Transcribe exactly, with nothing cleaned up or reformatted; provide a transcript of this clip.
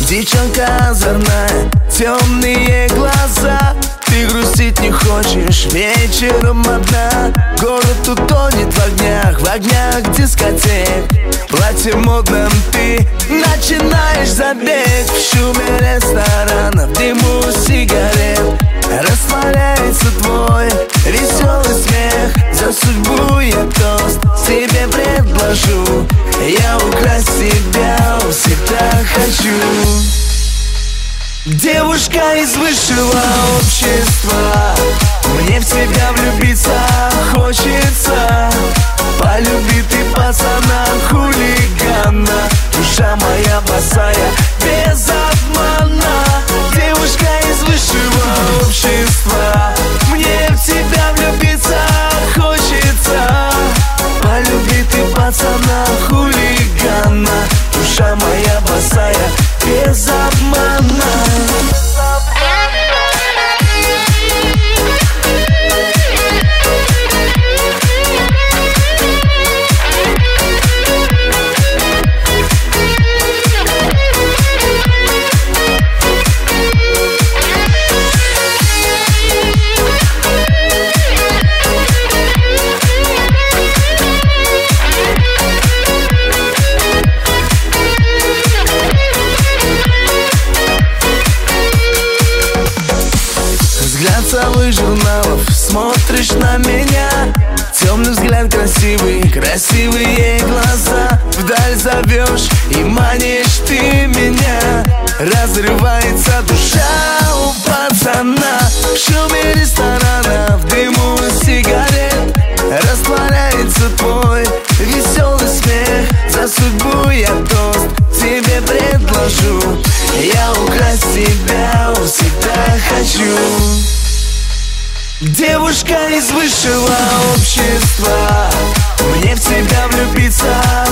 девчонка озорная, темные глаза. Ты грустить не хочешь вечером одна. Город утонет в огнях, в огнях дискотек. Платье модным ты начинаешь забег. В шуме ресторанов, в дыму сигарет растворяется твой веселый смех. За судьбу я тост тебе предложу. Я украсть тебя всегда хочу. Девушка из высшего общества, мне в тебя влюбиться хочется. Полюби ты пацана хулигана, душа моя босая без обмана. Девушка из высшего общества, мне в тебя влюбиться хочется. Полюби ты пацана хулигана, душа моя босая без обмана. Взгляд совых журналов, смотришь на меня. Темный взгляд красивый, красивые глаза. Вдаль зовешь и манишь ты меня. Разрывается душа у пацана. В шуме ресторана, в дыму сигарет растворяется твой веселый смех. За судьбу я тост тебе предложу. Я украсть тебя всегда хочу. Девушка из высшего общества, мне в тебя влюбиться